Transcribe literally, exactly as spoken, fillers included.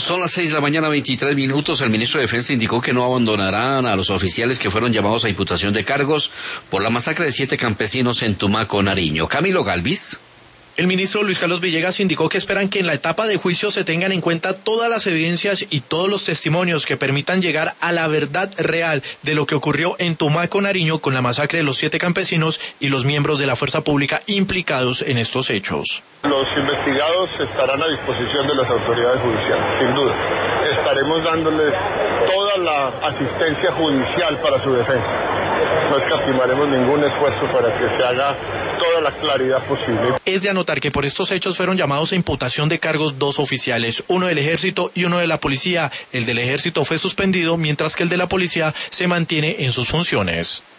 Son las seis de la mañana, veintitrés minutos. El ministro de Defensa indicó que no abandonarán a los oficiales que fueron llamados a imputación de cargos por la masacre de siete campesinos en Tumaco, Nariño. Camilo Galvis. El ministro Luis Carlos Villegas indicó que esperan que en la etapa de juicio se tengan en cuenta todas las evidencias y todos los testimonios que permitan llegar a la verdad real de lo que ocurrió en Tumaco, Nariño, con la masacre de los siete campesinos y los miembros de la fuerza pública implicados en estos hechos. Los investigados estarán a disposición de las autoridades judiciales, sin duda. Estaremos dándoles toda la asistencia judicial para su defensa. No escatimaremos ningún esfuerzo para que se haga toda la claridad posible. Es de anotar que por estos hechos fueron llamados a imputación de cargos dos oficiales, uno del Ejército y uno de la Policía. El del Ejército fue suspendido, mientras que el de la Policía se mantiene en sus funciones.